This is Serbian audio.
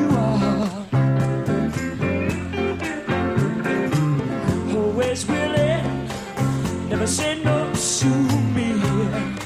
are. Always willing, never say no to me.